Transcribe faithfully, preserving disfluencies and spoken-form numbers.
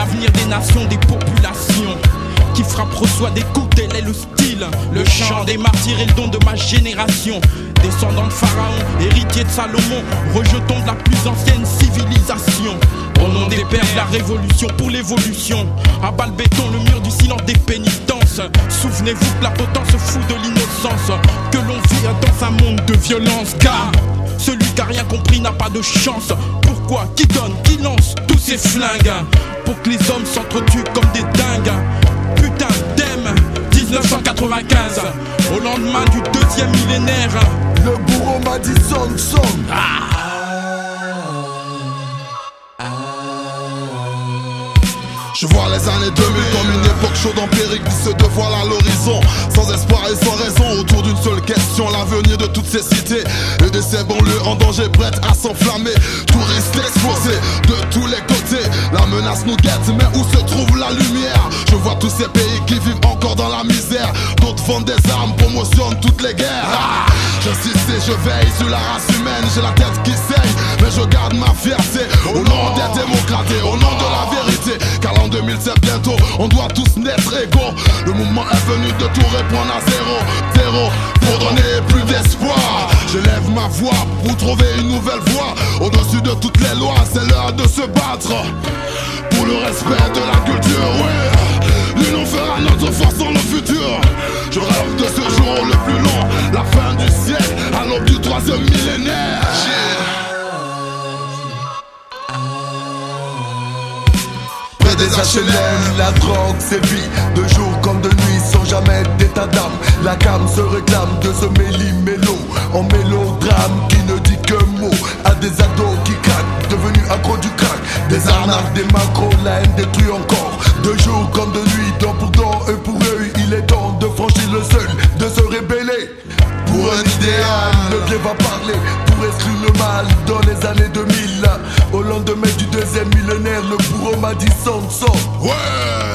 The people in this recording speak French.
l'avenir des nations, des populations. Qui frappe reçoit des coups, tel est le style. Le chant des martyrs est le don de ma génération. Descendant de Pharaon, héritier de Salomon, rejetons de la plus ancienne civilisation. Au nom des pères de la révolution pour l'évolution, à bas le béton, le mur du silence des pénitences. Souvenez-vous que la potence se fout de l'innocence, que l'on vit dans un monde de violence. Car celui qui a rien compris n'a pas de chance. Pourquoi? Qui donne? Qui lance tous ces flingues? Pour que les hommes s'entretuent comme des dingues. Putain d'aime dix-neuf cent quatre-vingt-quinze, au lendemain du deuxième millénaire. Le bourreau m'a dit song song. Ah. Je vois les années deux mille comme une époque chaude empirique qui se dévoile à l'horizon, sans espoir et sans raison, autour d'une seule question, l'avenir de toutes ces cités et de ces banlieues en danger, prêtes à s'enflammer. Touristes exposés de tous les côtés, la menace nous guette, mais où se trouve la lumière? Je vois tous ces pays qui vivent encore dans la misère, d'autres vendent des armes, promotionnent toutes les guerres. Ah, j'insiste et je veille sur la race humaine, j'ai la tête qui saigne, mais je garde ma fierté au nom des démocrates et au nom de la vérité. Car l'an deux mille sept bientôt, on doit tous naître égaux. Le mouvement est venu de tout répondre à zéro, zéro, pour donner plus d'espoir. Je lève ma voix pour trouver une nouvelle voie. Au-dessus de toutes les lois, c'est l'heure de se battre pour le respect de la culture, oui. L'union fera notre force dans le futur. Je rêve de ce jour le plus long, la fin du siècle, à l'aube du troisième millénaire. Des H L M, la drogue sévit de jour comme de nuit sans jamais d'état d'âme. La cam se réclame de ce méli-mélo en mélodrame qui ne dit que mots à des ados qui craquent, devenus accros du crack. Des arnaques, des macros, la haine détruit encore. De jour comme de nuit, dent pour dent, œil pour œil, il est temps de franchir le seuil, de se rébeller. Pour un idéal, le bien va parler pour exclure le mal dans les années deux mille. Au lendemain du deuxième millénaire, le bourreau m'a dit son son. Ouais.